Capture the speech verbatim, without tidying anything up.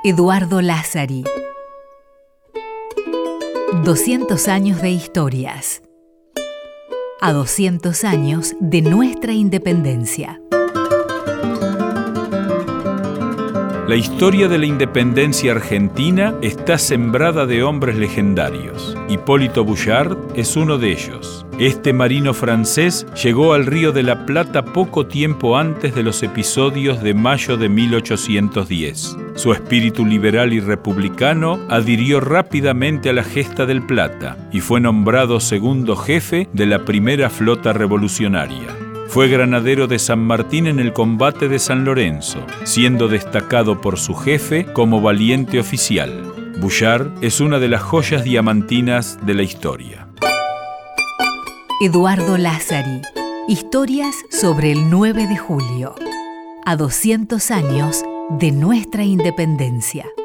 Eduardo Lázari. doscientos años de historias. A doscientos años de nuestra independencia. La historia de la independencia argentina está sembrada de hombres legendarios. Hipólito Bouchard es uno de ellos. Este marino francés llegó al Río de la Plata poco tiempo antes de los episodios de mayo de mil ochocientos diez. Su espíritu liberal y republicano adhirió rápidamente a la gesta del Plata y fue nombrado segundo jefe de la primera flota revolucionaria. Fue granadero de San Martín en el combate de San Lorenzo, siendo destacado por su jefe como valiente oficial. Bouchard es una de las joyas diamantinas de la historia. Eduardo Lázari. Historias sobre el nueve de julio. A doscientos años de nuestra independencia.